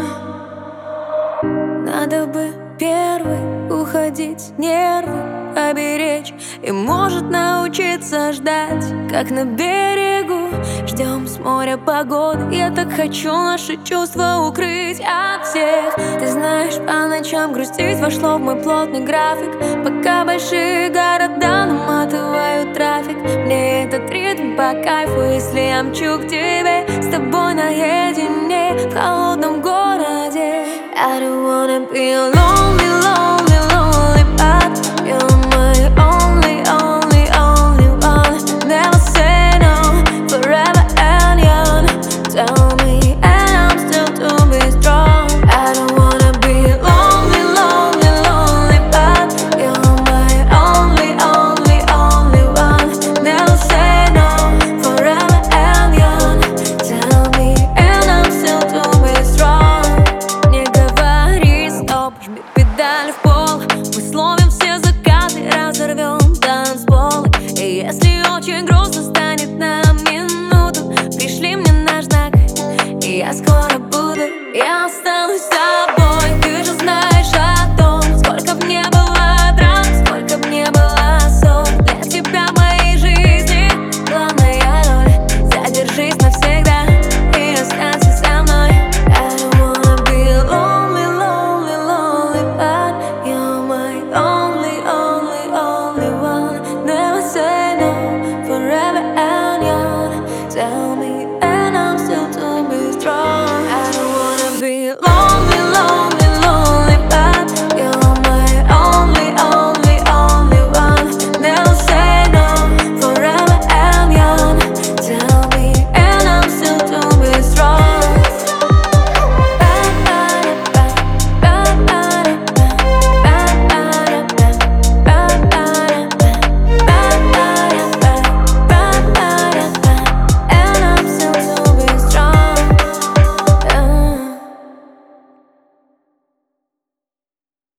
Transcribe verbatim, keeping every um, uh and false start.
Надо бы первый уходить, нервы оберечь. И может научиться ждать, как на берегу. Ждем с моря погоды. Я так хочу наши чувства укрыть от всех. Ты знаешь, по ночам грустить вошло в мой плотный график. Пока большие города наматывают трафик, мне этот ритм по кайфу, если я мчу к тебе. С тобой наедине в холодном городе. I don't wanna be a lonely, lonely, lonely but you're my only, only, only one. Never say no, forever and young. Tell me and I'm still to be strong. I don't wanna be lonely, lonely, lonely but you're my only, only, only one. Never say no, forever and young. Tell me and I'm still to be strong. Не говори стоп, жми педаль в пол. Мы словим все закаты, разорвем танцполы. И если очень грустно станет на минуту, пришли мне наш знак, и я скоро буду. Я останусь с тобой, ты же знаешь о том, сколько б не было драм, сколько б не было ссор. Для тебя в моей жизни главная роль. Задержись навсегда и останься со мной. I don't wanna be lonely, lonely, lonely but you're my only, only, only one. Never say no, forever and young. Tell me and I'm still to be strong. I don't wanna be lonely.